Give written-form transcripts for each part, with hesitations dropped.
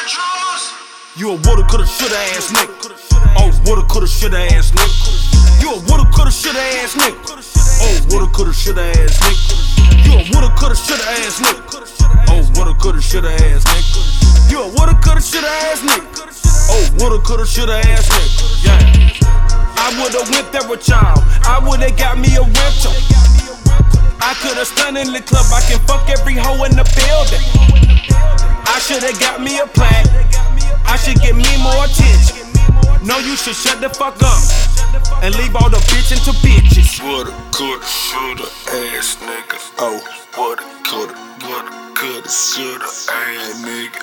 You a woulda, coulda, shoulda ass nigga. Oh, woulda, coulda, shoulda ass nigga. You a woulda, coulda, shoulda ass nigga. Oh, woulda, coulda, shoulda ass nigga. You a woulda, coulda, shoulda ass nigga. Oh, woulda, coulda, shoulda ass nigga. You a woulda, coulda, shoulda ass nigga. Oh, woulda, coulda, shoulda ass nigga. Yeah. I woulda went there with y'all. I woulda got me a rental. I coulda stunned in the club. I can fuck every hoe in the building. I shoulda got me a plaque. I should get me more attention. No, you should shut the fuck up and leave all the bitchin' to bitches. Woulda, coulda, shoulda, ass nigga. Oh, woulda, coulda, shoulda, ass nigga.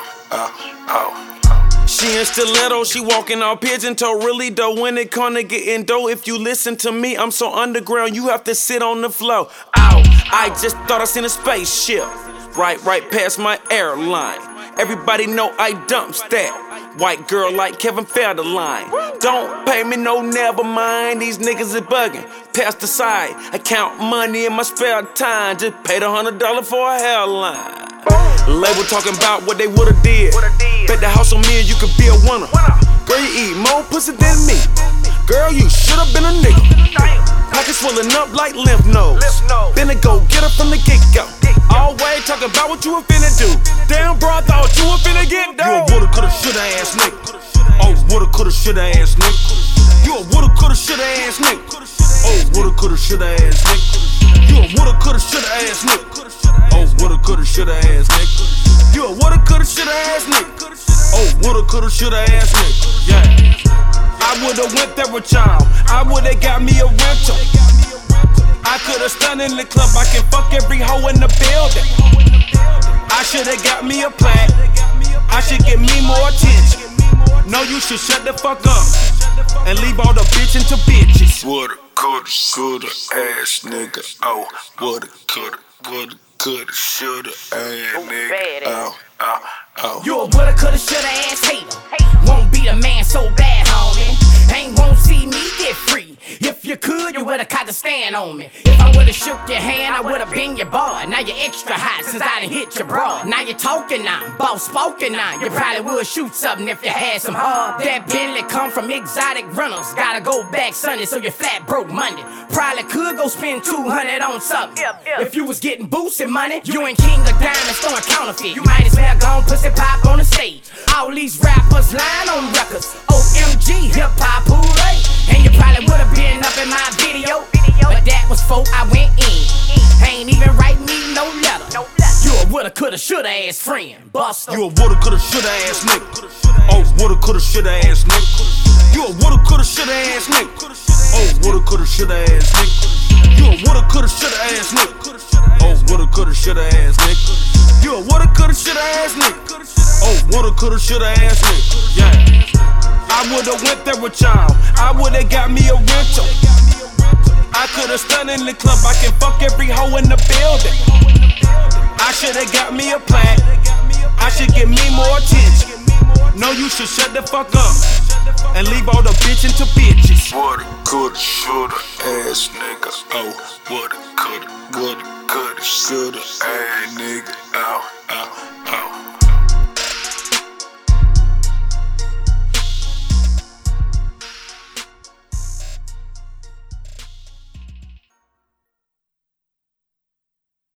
Oh. She in stiletto, she walking all pigeon toe. Really though, when it come to getting dough, if you listen to me, I'm so underground, you have to sit on the floor. Ow, I just thought I seen a spaceship right past my airline. Everybody know I dumps that white girl like Kevin Federline. Don't pay me no, never mind, these niggas is bugging. Pass the side, I count money in my spare time. Just paid $100 for a hairline. Label talking about what they woulda did. Bet the house on me and you could be a winner. Girl, you eat more pussy than me. Girl, you shoulda been a nigga. Pockets swollen up like lymph nodes. Finna go get her from the get-go. Always talking about what you were finna do. Damn, bro, I thought you were finna get dough. You a woulda, coulda, shoulda ass nigga. Oh, woulda, coulda, shoulda ass nigga. You a woulda, coulda, shoulda ass nigga. Oh, woulda, coulda, shoulda ass nigga. You a woulda, coulda, shoulda ass nigga. Oh, woulda, coulda, shoulda ass nigga. You a woulda, coulda, shoulda ass nigga. Oh, woulda, coulda, shoulda ass nigga. Yeah. I woulda went there with y'all. I woulda got me a rental. I coulda stunned in the club. I can fuck every hoe in the building. I shoulda got me a plaque. I should get me more attention. No, you should shut the fuck up and leave all the bitchin' to bitches. Woulda, coulda, shoulda, ass nigga. Oh, woulda, coulda, shoulda, ass nigga. Oh. You a woulda, coulda, shoulda ass hater. Won't be the man so bad, homie. Ain't won't see me get free. If you could, you would've caught the stand on me. If I would've shook your hand, I would've been your boy. Now you're extra hot since I done hit your bra. Now you're talking now, boss spoken now. You probably would shoot something if you had some hard. That Bentley come from exotic rentals. Gotta go back Sunday, so you're flat broke Monday. Probably could go spend 200 on something. If you was getting boosted money, you ain't king of diamonds throwing counterfeit. You might as well go and pussy pop on the stage. All these rappers lying on records. OMG, hip hop, hooray. And you probably would've been up in my video, but that was before I went in. Ain't even write me no letter. You a woulda, coulda, shoulda ass friend, buster. You a woulda, coulda, shoulda ass nigga. Oh, woulda, coulda, shoulda ass nigga. You a woulda, coulda, shoulda ass nigga. Oh, woulda, coulda, shoulda ass nigga. You a woulda, coulda, shoulda ass nigga. Oh, woulda, coulda, shoulda ass nigga. You a woulda, coulda, shoulda ass nigga. Oh, woulda, coulda, shoulda ass nigga. Yeah. I woulda went there with y'all. I woulda got me a rental. I coulda stunned in the club. I can fuck every hoe in the building. I shoulda got me a plaque. I should get me more attention. No, you should shut the fuck up and leave all the bitchin' to bitches. Woulda, coulda, shoulda, ass nigga. Oh, woulda, coulda, shoulda, ass nigga. Oh.